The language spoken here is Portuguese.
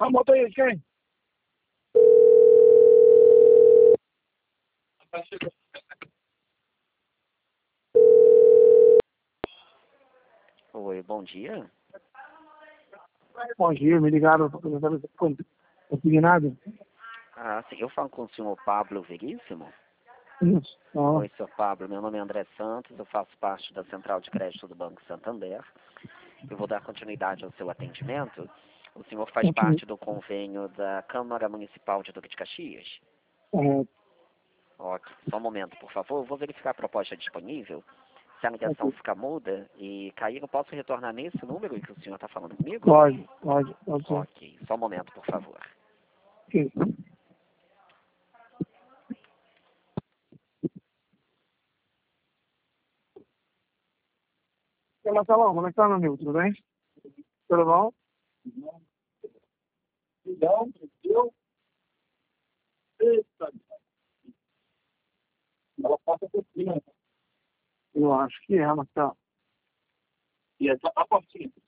A moto aí, quem? Oi, bom dia. Bom dia, me ligaram para perguntar se consegui nada. Ah, sim, eu falo com o senhor Pablo Veríssimo. Isso. Ó, Oi, senhor Pablo, meu nome é André Santos, eu faço parte da Central de Crédito do Banco Santander. Eu vou dar continuidade ao seu atendimento. O senhor faz continue. parte do convênio da Câmara Municipal de Duque de Caxias? É, Ok, só um momento, por favor. Eu vou verificar a proposta disponível. Se a ligação ok. ficar muda e cair, eu posso retornar nesse número que o senhor está falando comigo? Pode ser. Ok, só um momento, por favor. Ok. E Marcelão, como é que tá, meu amigo? Tudo bem? Tudo bom? Não, eu? Eita. Ela passa por cima. Eu acho que é, Marcelo. E essa a portinha.